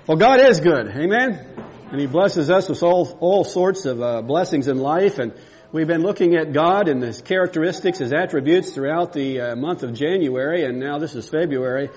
Well, God is good. Amen? And He blesses us with all sorts of blessings in life. And we've been looking at God and His characteristics, His attributes throughout the month of January. And now this is February.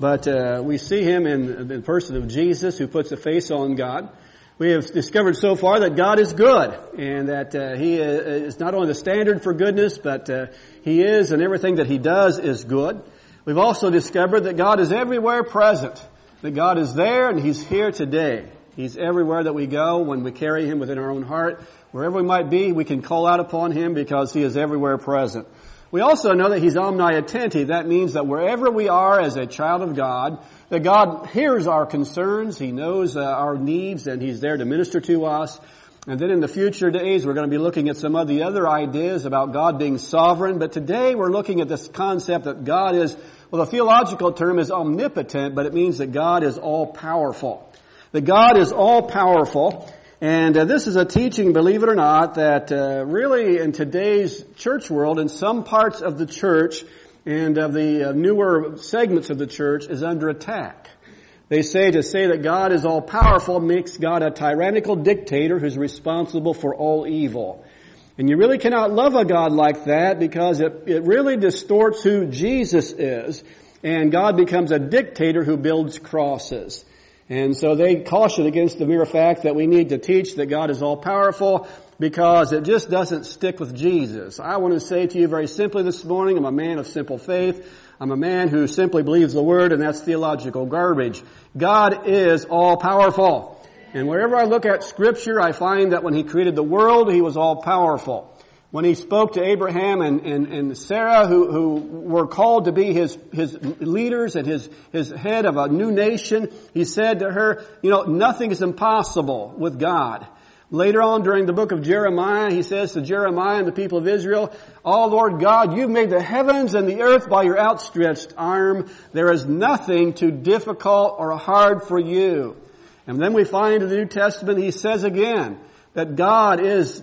But we see Him in the person of Jesus, who puts a face on God. We have discovered so far that God is good, and that He is not only the standard for goodness, but He is, and everything that He does is good. We've also discovered that God is everywhere present, that God is there and He's here today. He's everywhere that we go when we carry Him within our own heart. Wherever we might be, we can call out upon Him because He is everywhere present. We also know that He's omniattentive. That means that wherever we are as a child of God, that God hears our concerns, He knows our needs, and He's there to minister to us. And then in the future days, we're going to be looking at some of the other ideas about God being sovereign. But today we're looking at this concept that God is, well, the theological term is omnipotent, but it means that God is all-powerful. That God is all-powerful. And this is a teaching, believe it or not, that really in today's church world, in some parts of the church and of the newer segments of the church, is under attack. They say that God is all-powerful makes God a tyrannical dictator who's responsible for all evil. And you really cannot love a God like that because it really distorts who Jesus is. And God becomes a dictator who builds crosses. And so they caution against the mere fact that we need to teach that God is all-powerful because it just doesn't stick with Jesus. I want to say to you very simply this morning, I'm a man of simple faith. I'm a man who simply believes the Word, and that's theological garbage. God is all-powerful. And wherever I look at Scripture, I find that when He created the world, He was all-powerful. When He spoke to Abraham and Sarah, who were called to be his leaders and his head of a new nation, He said to her, nothing is impossible with God. Later on during the book of Jeremiah, He says to Jeremiah and the people of Israel, "Oh Lord God, You've made the heavens and the earth by Your outstretched arm. There is nothing too difficult or hard for You." And then we find in the New Testament, He says again, that God is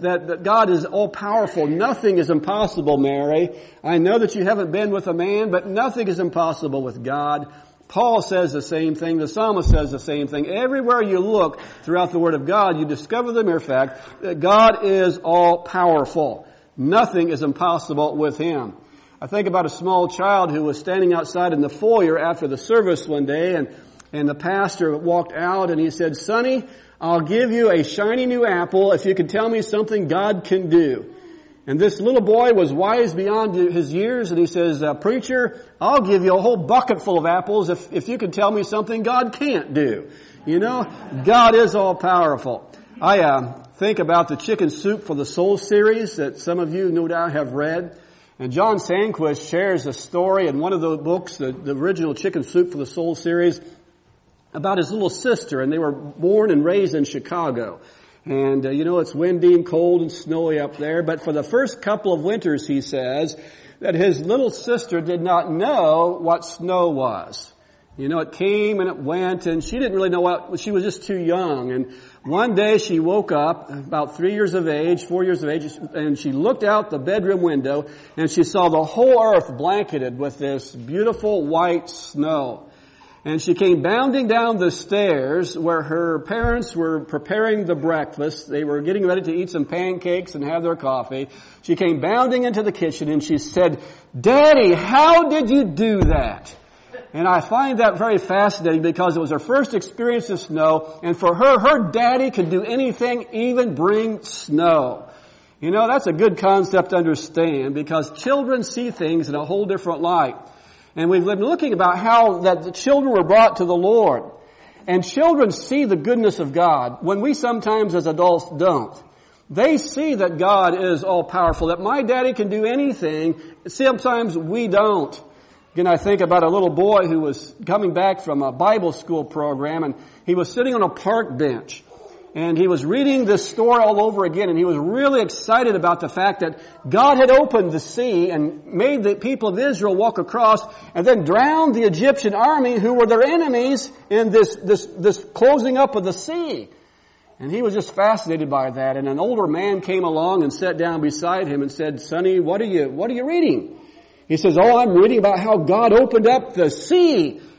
all powerful. Nothing is impossible, Mary. I know that you haven't been with a man, but nothing is impossible with God. Paul says the same thing. The psalmist says the same thing. Everywhere you look throughout the Word of God, you discover the mere fact that God is all powerful. Nothing is impossible with Him. I think about a small child who was standing outside in the foyer after the service one day, and the pastor walked out and he said, "Sonny, I'll give you a shiny new apple if you can tell me something God can do." And this little boy was wise beyond his years, and he says, "Preacher, I'll give you a whole bucket full of apples if you can tell me something God can't do." God is all powerful. I think about the Chicken Soup for the Soul series that some of you no doubt have read. And John Sandquist shares a story in one of the books, the original Chicken Soup for the Soul series, about his little sister, and they were born and raised in Chicago. And, it's windy and cold and snowy up there, but for the first couple of winters, he says, that his little sister did not know what snow was. It came and it went, and she didn't really know she was just too young. And one day she woke up, about 4 years of age, and she looked out the bedroom window, and she saw the whole earth blanketed with this beautiful white snow. And she came bounding down the stairs where her parents were preparing the breakfast. They were getting ready to eat some pancakes and have their coffee. She came bounding into the kitchen and she said, "Daddy, how did you do that?" And I find that very fascinating because it was her first experience of snow. And for her daddy could do anything, even bring snow. That's a good concept to understand because children see things in a whole different light. And we've been looking about how that the children were brought to the Lord. And children see the goodness of God when we sometimes as adults don't. They see that God is all-powerful, that my daddy can do anything. Sometimes we don't. Again, I think about a little boy who was coming back from a Bible school program, and he was sitting on a park bench. And he was reading this story all over again, and he was really excited about the fact that God had opened the sea and made the people of Israel walk across and then drowned the Egyptian army who were their enemies in this closing up of the sea. And he was just fascinated by that. And an older man came along and sat down beside him and said, "Sonny, what are you reading?" He says, "Oh, I'm reading about how God opened up the sea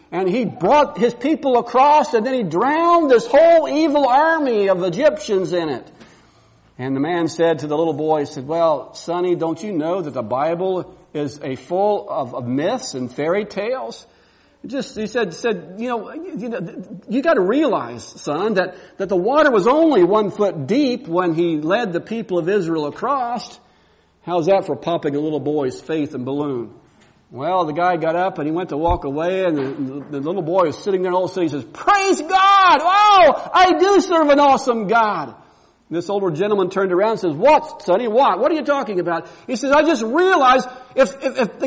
And he brought his people across, and then he drowned this whole evil army of Egyptians in it. And the man said to the little boy, he said, well, Sonny, don't you know that the Bible is full of myths and fairy tales? He said, you got to realize, son, that the water was only 1 foot deep when he led the people of Israel across. How's that for popping a little boy's faith and balloon? Well, the guy got up and he went to walk away, and the little boy was sitting there, and all of a sudden he says, praise God! Oh, I do serve an awesome God. And this older gentleman turned around and says, what, sonny, what? What are you talking about? He says, I just realized if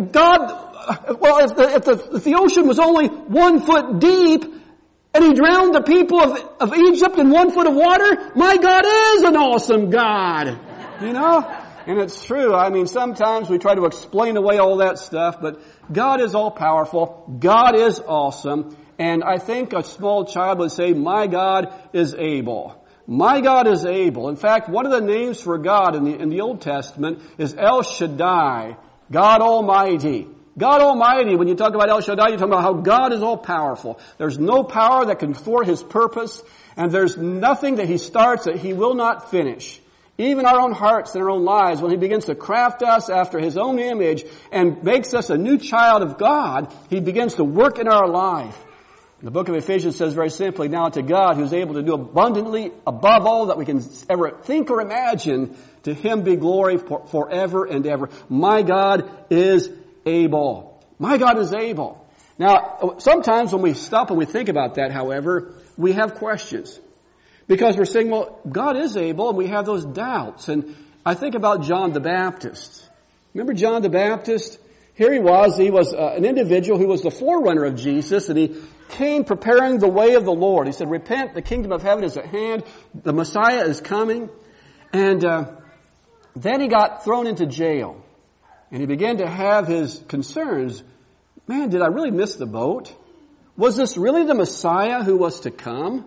the ocean was only 1 foot deep, and he drowned the people of Egypt in 1 foot of water, my God is an awesome God. You know? And it's true. I mean, sometimes we try to explain away all that stuff, but God is all powerful. God is awesome. And I think a small child would say, my God is able. My God is able. In fact, one of the names for God in the Old Testament is El Shaddai, God Almighty. God Almighty, when you talk about El Shaddai, you're talking about how God is all powerful. There's no power that can thwart His purpose, and there's nothing that He starts that He will not finish. Even our own hearts and our own lives, when He begins to craft us after His own image and makes us a new child of God, He begins to work in our life. The book of Ephesians says very simply, now to God who's able to do abundantly above all that we can ever think or imagine, to Him be glory forever and ever. My God is able. My God is able. Now, sometimes when we stop and we think about that, however, we have questions. Because we're saying, well, God is able, and we have those doubts. And I think about John the Baptist. Remember John the Baptist? Here he was an individual who was the forerunner of Jesus, and he came preparing the way of the Lord. He said, repent, the kingdom of heaven is at hand, the Messiah is coming. And then he got thrown into jail. And he began to have his concerns. Man, did I really miss the boat? Was this really the Messiah who was to come?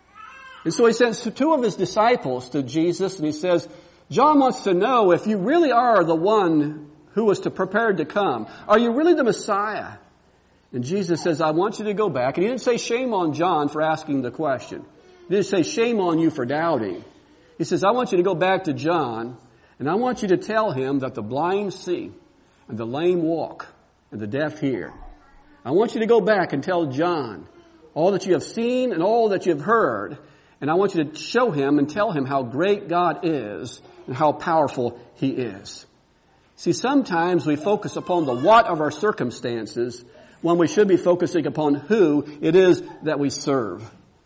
And so he sends two of his disciples to Jesus, and he says, John wants to know if you really are the one who was prepared to come. Are you really the Messiah? And Jesus says, I want you to go back. And he didn't say shame on John for asking the question. He didn't say shame on you for doubting. He says, I want you to go back to John, and I want you to tell him that the blind see, and the lame walk, and the deaf hear. I want you to go back and tell John all that you have seen and all that you have heard. And I want you to show him and tell him how great God is and how powerful He is. See, sometimes we focus upon the what of our circumstances when we should be focusing upon who it is that we serve.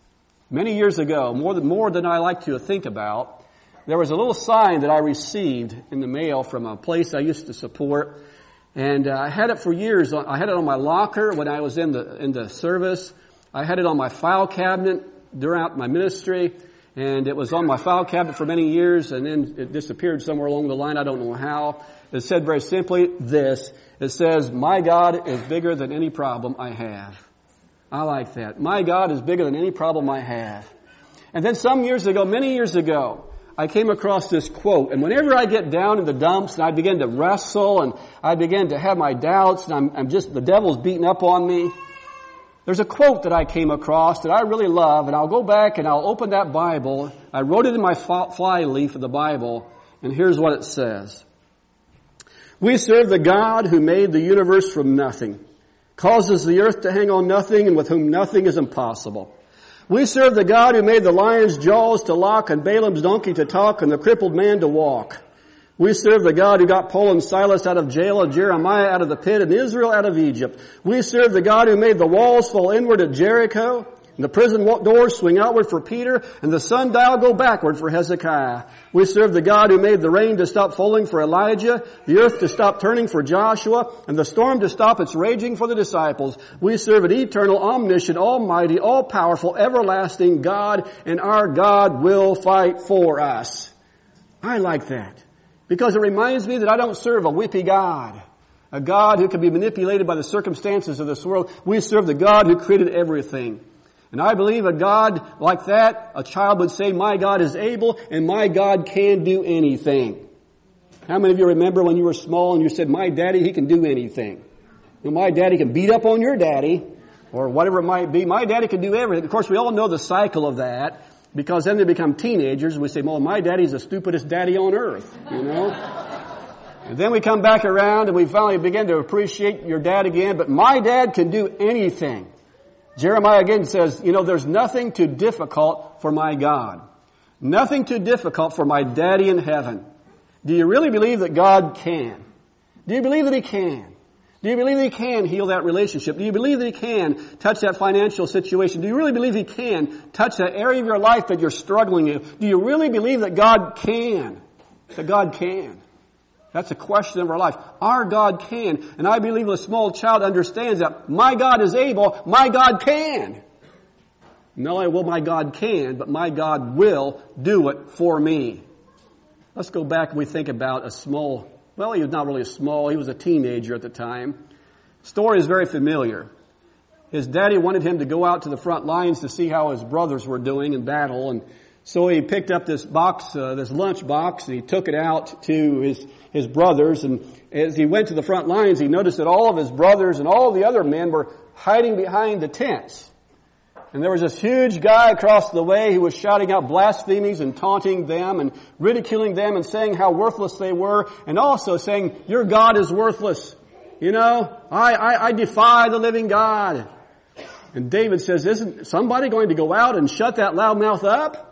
Many years ago, more than I like to think about, there was a little sign that I received in the mail from a place I used to support. And I had it for years. I had it on my locker when I was in the service. I had it on my file cabinet throughout my ministry, and it was on my file cabinet for many years, and then it disappeared somewhere along the line. I don't know how. It said very simply this. It says, my God is bigger than any problem I have. I like that. My God is bigger than any problem I have. And then many years ago, I came across this quote, and whenever I get down in the dumps and I begin to wrestle and I begin to have my doubts and the devil's beating up on me, there's a quote that I came across that I really love, and I'll go back and I'll open that Bible. I wrote it in my fly leaf of the Bible, and here's what it says. We serve the God who made the universe from nothing, causes the earth to hang on nothing, and with whom nothing is impossible. We serve the God who made the lion's jaws to lock and Balaam's donkey to talk and the crippled man to walk. We serve the God who got Paul and Silas out of jail and Jeremiah out of the pit and Israel out of Egypt. We serve the God who made the walls fall inward at Jericho and the prison doors swing outward for Peter and the sundial go backward for Hezekiah. We serve the God who made the rain to stop falling for Elijah, the earth to stop turning for Joshua, and the storm to stop its raging for the disciples. We serve an eternal, omniscient, almighty, all-powerful, everlasting God, and our God will fight for us. I like that. Because it reminds me that I don't serve a whippy God, a God who can be manipulated by the circumstances of this world. We serve the God who created everything. And I believe a God like that, a child would say, my God is able and my God can do anything. How many of you remember when you were small and you said, my daddy, he can do anything? You know, my daddy can beat up on your daddy. or whatever it might be. My daddy can do everything. Of course, we all know the cycle of that, because then they become teenagers and we say, well, my daddy's the stupidest daddy on earth, you know. And then we come back around and we finally begin to appreciate your dad again, but my dad can do anything. Jeremiah again says, you know, there's nothing too difficult for my God. Nothing too difficult for my daddy in heaven. Do you really believe that God can? Do you believe that He can? Do you believe that He can heal that relationship? Do you believe that He can touch that financial situation? Do you really believe He can touch that area of your life that you're struggling with? Do you really believe that God can? That God can? That's a question of our life. Our God can. And I believe a small child understands that my God is able, my God can. Not only will my God can, but my God will do it for me. Let's go back and we think about a small, well, he was not really small, he was a teenager at the time. Story is very familiar. His daddy wanted him to go out to the front lines to see how his brothers were doing in battle, and so he picked up this box, this lunch box, and he took it out to his brothers, and as he went to the front lines, he noticed that all of his brothers and all the other men were hiding behind the tents. And there was this huge guy across the way who was shouting out blasphemies and taunting them and ridiculing them and saying how worthless they were, and also saying, your God is worthless. You know, I defy the living God. And David says, isn't somebody going to go out and shut that loud mouth up?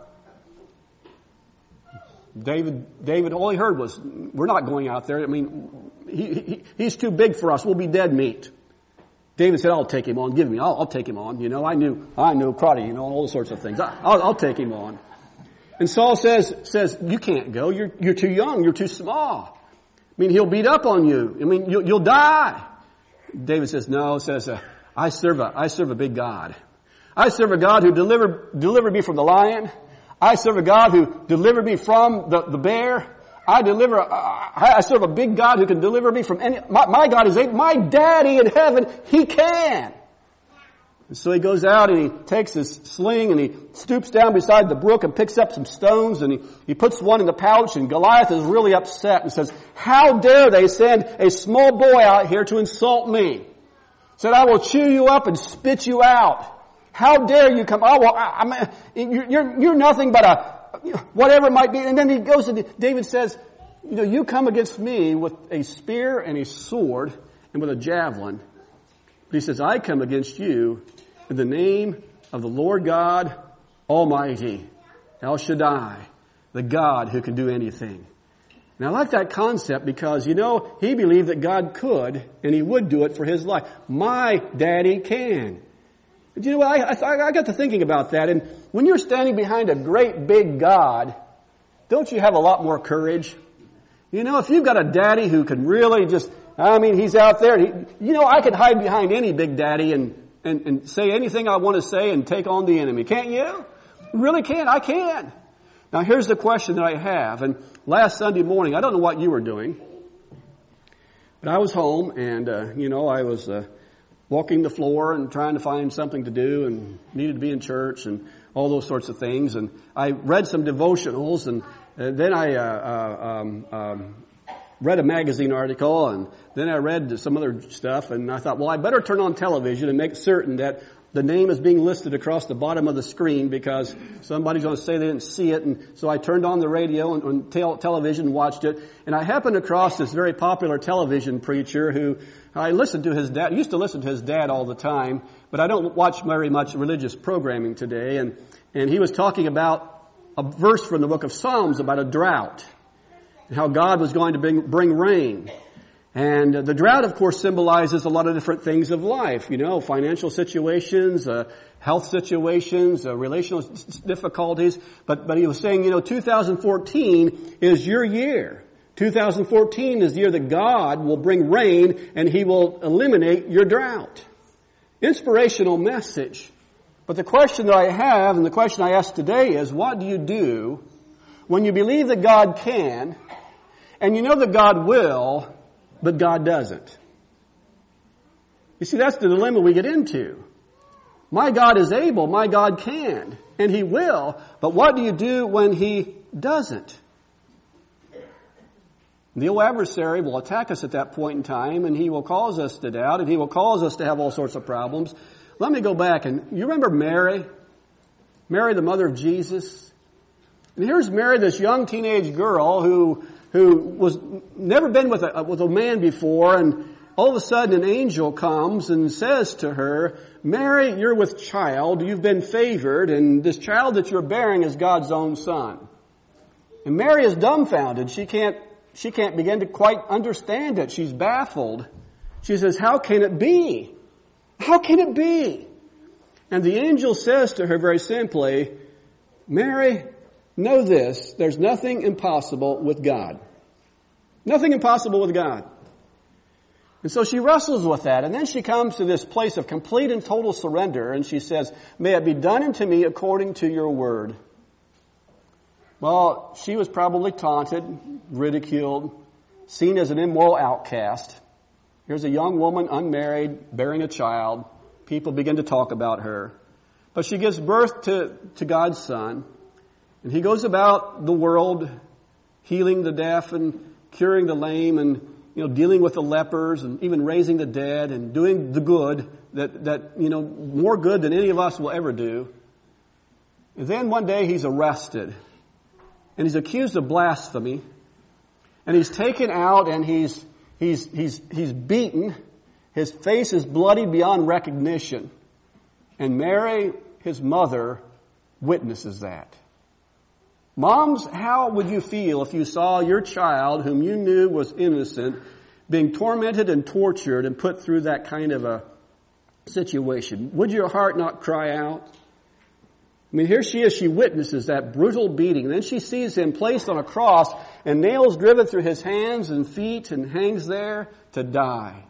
David, all he heard was, we're not going out there. I mean, he's too big for us. We'll be dead meat. David said, I'll take him on. Give me. I'll take him on. You know, I knew karate, you know, all those sorts of things. I'll take him on. And Saul says, you can't go. You're too young. You're too small. I mean, he'll beat up on you. I mean, you'll die. David says, no, I serve a big God. I serve a God who delivered me from the lion. I serve a God who delivered me from the bear. I serve a big God who can deliver me from any, my God is able, my daddy in heaven, He can. And so he goes out and he takes his sling and he stoops down beside the brook and picks up some stones and he puts one in the pouch, and Goliath is really upset and says, how dare they send a small boy out here to insult me? Said, I will chew you up and spit you out. How dare you come? You're nothing but whatever it might be. And then he goes and David says, you know, you come against me with a spear and a sword and with a javelin. But he says, I come against you in the name of the Lord God Almighty, El Shaddai, the God who can do anything. And I like that concept because, you know, he believed that God could and He would do it for his life. My daddy can. But you know what? I got to thinking about that. And when you're standing behind a great big God, don't you have a lot more courage? You know, if you've got a daddy who can really just, he's out there. I could hide behind any big daddy and say anything I want to say and take on the enemy. Can't you? You really can. I can. Now here's the question that I have. And last Sunday morning, I don't know what you were doing, but I was home and, I was walking the floor and trying to find something to do and needed to be in church and all those sorts of things. And I read some devotionals and then I read a magazine article and then I read some other stuff and I thought, well, I better turn on television and make certain that the name is being listed across the bottom of the screen because somebody's going to say they didn't see it. And so I turned on the radio and television and watched it. And I happened across this very popular television preacher who I listened to his dad. I used to listen to his dad all the time, but I don't watch very much religious programming today. And he was talking about a verse from the book of Psalms about a drought and how God was going to bring rain. And the drought, of course, symbolizes a lot of different things of life, financial situations, health situations, relational difficulties. But he was saying, 2014 is your year. 2014 is the year that God will bring rain and He will eliminate your drought. Inspirational message. But the question that I have and the question I ask today is, what do you do when you believe that God can and you know that God will, but God doesn't? You see, that's the dilemma we get into. My God is able, my God can, and He will, but what do you do when He doesn't? The old adversary will attack us at that point in time, and he will cause us to doubt, and he will cause us to have all sorts of problems. Let me go back. And you remember Mary? Mary, the mother of Jesus? And here's Mary, this young teenage girl who was never been with a man before, and all of a sudden an angel comes and says to her, Mary, you're with child, you've been favored, and this child that you're bearing is God's own son. And Mary is dumbfounded. She can't begin to quite understand it. She's baffled. She says, how can it be? How can it be? And the angel says to her very simply, Mary, know this, there's nothing impossible with God. Nothing impossible with God. And so she wrestles with that, and then she comes to this place of complete and total surrender, and she says, may it be done unto me according to your word. Well, she was probably taunted, ridiculed, seen as an immoral outcast. Here's a young woman, unmarried, bearing a child. People begin to talk about her. But she gives birth to God's Son, and He goes about the world healing the deaf and curing the lame and dealing with the lepers and even raising the dead and doing the good that more good than any of us will ever do. And then one day He's arrested and He's accused of blasphemy, and He's taken out and he's beaten. His face is bloody beyond recognition. And Mary, His mother, witnesses that. Moms, how would you feel if you saw your child, whom you knew was innocent, being tormented and tortured and put through that kind of a situation? Would your heart not cry out? I mean, here she is, she witnesses that brutal beating. Then she sees Him placed on a cross and nails driven through His hands and feet and hangs there to die.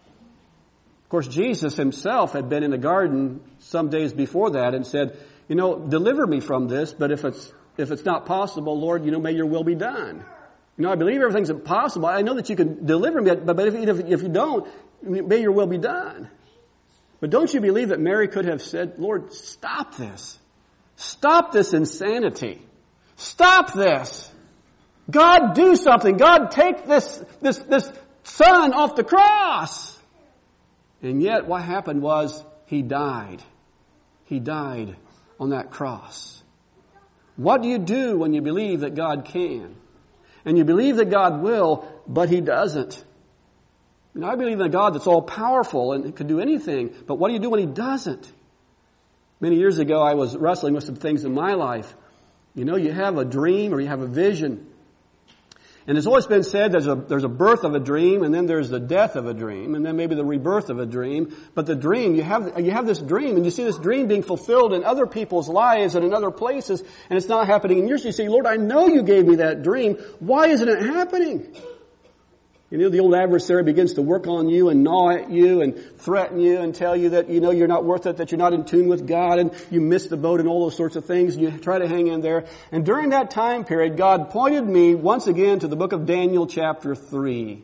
Of course, Jesus Himself had been in the garden some days before that and said, deliver me from this, but if it's not possible, Lord, may your will be done. I believe everything's impossible. I know that you can deliver me, but if you don't, may your will be done. But don't you believe that Mary could have said, Lord, stop this. Stop this insanity. Stop this. God, do something. God, take this son off the cross. And yet what happened was He died. He died on that cross. What do you do when you believe that God can? And you believe that God will, but He doesn't. I believe in a God that's all powerful and can do anything, but what do you do when He doesn't? Many years ago, I was wrestling with some things in my life. You have a dream or you have a vision. And it's always been said there's a birth of a dream, and then there's the death of a dream, and then maybe the rebirth of a dream. But the dream, you have this dream, and you see this dream being fulfilled in other people's lives and in other places, and it's not happening in yours. You say, Lord, I know you gave me that dream. Why isn't it happening? The old adversary begins to work on you and gnaw at you and threaten you and tell you that, you're not worth it, that you're not in tune with God and you missed the boat and all those sorts of things. And you try to hang in there. And during that time period, God pointed me once again to the book of Daniel chapter 3.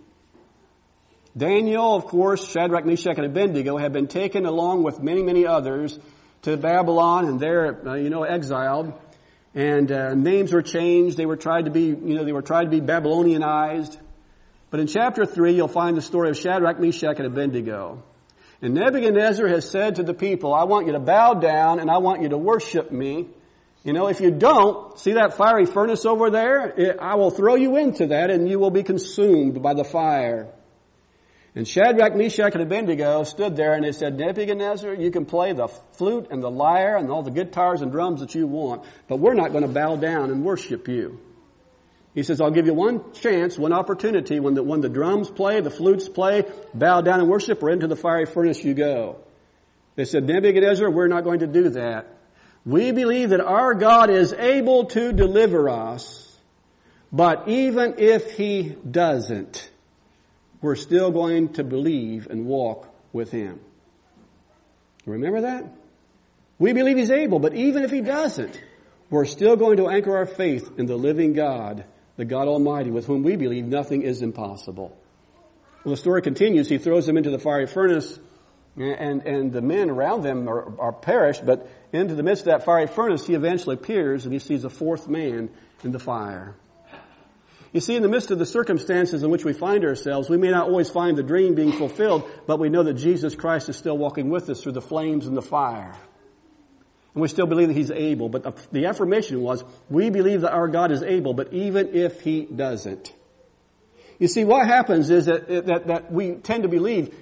Daniel, of course, Shadrach, Meshach, and Abednego had been taken along with many, many others to Babylon, and they're, exiled. And names were changed. They were tried to be Babylonianized. But in chapter 3, you'll find the story of Shadrach, Meshach, and Abednego. And Nebuchadnezzar has said to the people, I want you to bow down and I want you to worship me. If you don't, see that fiery furnace over there? I will throw you into that and you will be consumed by the fire. And Shadrach, Meshach, and Abednego stood there and they said, Nebuchadnezzar, you can play the flute and the lyre and all the guitars and drums that you want, but we're not going to bow down and worship you. He says, I'll give you one chance, one opportunity. When the drums play, the flutes play, bow down and worship, or into the fiery furnace you go. They said, Nebuchadnezzar, we're not going to do that. We believe that our God is able to deliver us, but even if He doesn't, we're still going to believe and walk with Him. Remember that? We believe He's able, but even if He doesn't, we're still going to anchor our faith in the living God, the God Almighty, with whom we believe nothing is impossible. Well, the story continues. He throws them into the fiery furnace, and the men around them are perished, but into the midst of that fiery furnace, He eventually appears, and He sees a fourth man in the fire. You see, in the midst of the circumstances in which we find ourselves, we may not always find the dream being fulfilled, but we know that Jesus Christ is still walking with us through the flames and the fire. And we still believe that He's able. But the affirmation was, we believe that our God is able, but even if He doesn't. You see, what happens is that we tend to believe,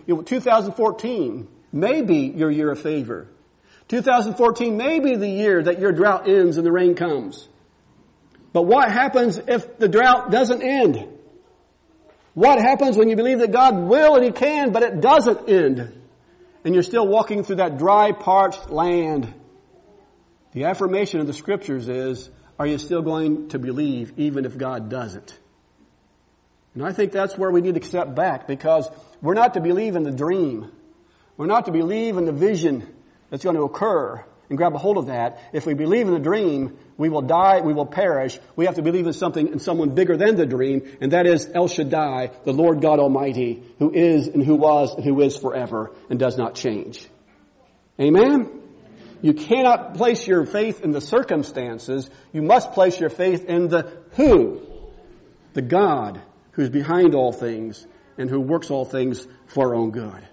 2014 may be your year of favor. 2014 may be the year that your drought ends and the rain comes. But what happens if the drought doesn't end? What happens when you believe that God will and He can, but it doesn't end? And you're still walking through that dry, parched land. The affirmation of the Scriptures is, are you still going to believe even if God doesn't? And I think that's where we need to step back, because we're not to believe in the dream. We're not to believe in the vision that's going to occur and grab a hold of that. If we believe in the dream, we will die, we will perish. We have to believe in something, in someone bigger than the dream, and that is El Shaddai, the Lord God Almighty, who is and who was and who is forever and does not change. Amen? You cannot place your faith in the circumstances. You must place your faith in the who. The God who's behind all things and who works all things for our own good.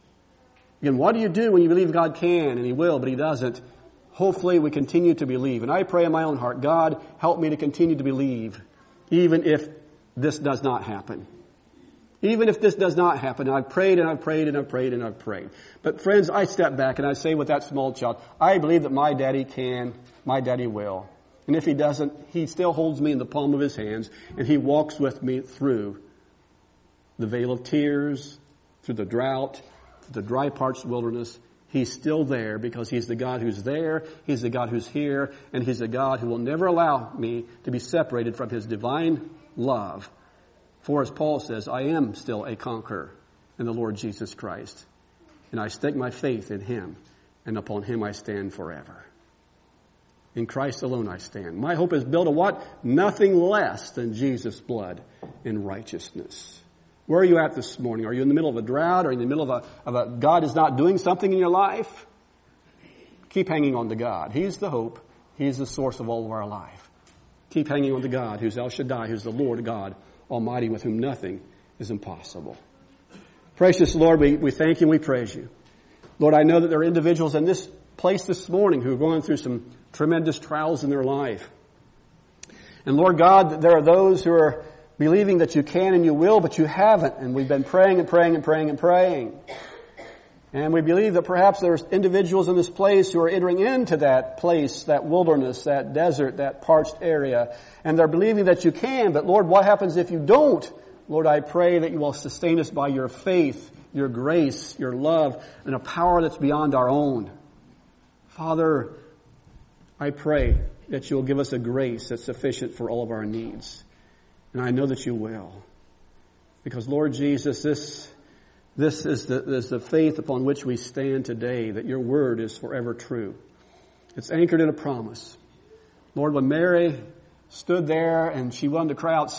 Again, what do you do when you believe God can and He will, but He doesn't? Hopefully we continue to believe. And I pray in my own heart, God, help me to continue to believe, even if this does not happen. Even if this does not happen. I've prayed and I've prayed and I've prayed and I've prayed. But friends, I step back and I say with that small child, I believe that my daddy can, my daddy will. And if He doesn't, He still holds me in the palm of His hands and He walks with me through the vale of tears, through the drought, the dry parched wilderness. He's still there because He's the God who's there, He's the God who's here, and He's the God who will never allow me to be separated from His divine love. For as Paul says, I am still a conqueror in the Lord Jesus Christ. And I stake my faith in Him, and upon Him I stand forever. In Christ alone I stand. My hope is built on what? Nothing less than Jesus' blood and righteousness. Where are you at this morning? Are you in the middle of a drought? Are you in the middle of a God is not doing something in your life? Keep hanging on to God. He's the hope. He's the source of all of our life. Keep hanging on to God, who's El Shaddai, who's the Lord God Almighty, with whom nothing is impossible. Precious Lord, we thank You and we praise You. Lord, I know that there are individuals in this place this morning who are going through some tremendous trials in their life. And Lord God, there are those who are believing that You can and You will, but You haven't. And we've been praying and praying and praying and praying. And we believe that perhaps there's individuals in this place who are entering into that place, that wilderness, that desert, that parched area. And they're believing that You can, but Lord, what happens if You don't? Lord, I pray that You will sustain us by Your faith, Your grace, Your love, and a power that's beyond our own. Father, I pray that You will give us a grace that's sufficient for all of our needs. And I know that You will. Because Lord Jesus, this is the faith upon which we stand today, that Your word is forever true. It's anchored in a promise. Lord, when Mary stood there and she wanted to cry out,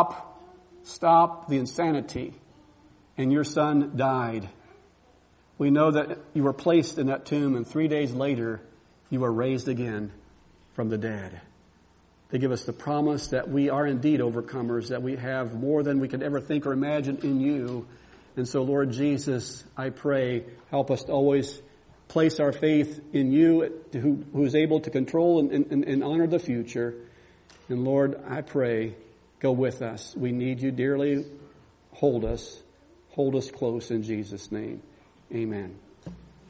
stop the insanity, and Your son died, we know that You were placed in that tomb, and 3 days later, You were raised again from the dead. They give us the promise that we are indeed overcomers, that we have more than we could ever think or imagine in You. And so, Lord Jesus, I pray, help us to always place our faith in You, who is able to control and honor the future. And Lord, I pray, go with us. We need You dearly. Hold us close in Jesus' name. Amen.